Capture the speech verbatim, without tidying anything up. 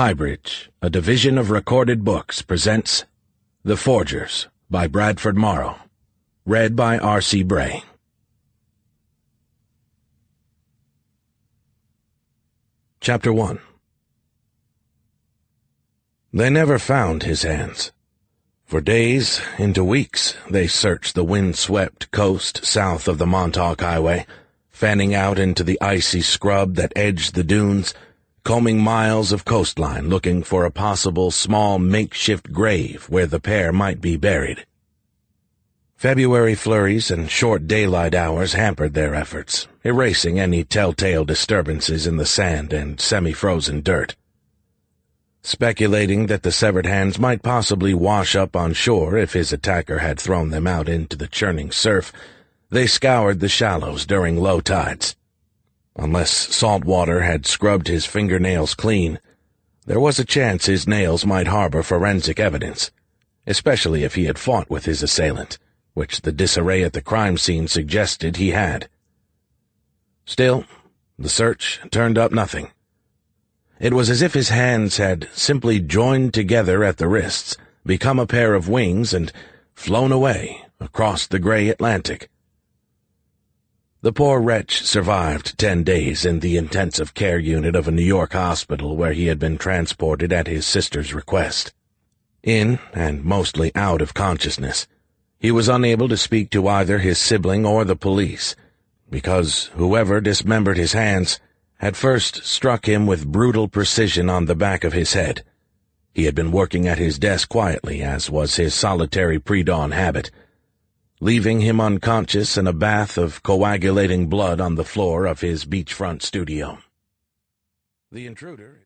Highbridge, a division of Recorded Books, presents The Forgers by Bradford Morrow. Read by R C Bray. Chapter one. They never found his hands. For days, into weeks, they searched the wind-swept coast south of the Montauk Highway, fanning out into the icy scrub that edged the dunes, combing miles of coastline looking for a possible small makeshift grave where the pair might be buried. February flurries and short daylight hours hampered their efforts, erasing any telltale disturbances in the sand and semi-frozen dirt. Speculating that the severed hands might possibly wash up on shore if his attacker had thrown them out into the churning surf, they scoured the shallows during low tides. Unless salt water had scrubbed his fingernails clean, there was a chance his nails might harbor forensic evidence, especially if he had fought with his assailant, which the disarray at the crime scene suggested he had. Still, the search turned up nothing. It was as if his hands had simply joined together at the wrists, become a pair of wings, and flown away across the gray Atlantic. The poor wretch survived ten days in the intensive care unit of a New York hospital where he had been transported at his sister's request. In, and mostly out of consciousness, he was unable to speak to either his sibling or the police, because whoever dismembered his hands had first struck him with brutal precision on the back of his head. He had been working at his desk quietly, as was his solitary pre-dawn habit, leaving him unconscious in a bath of coagulating blood on the floor of his beachfront studio. The intruder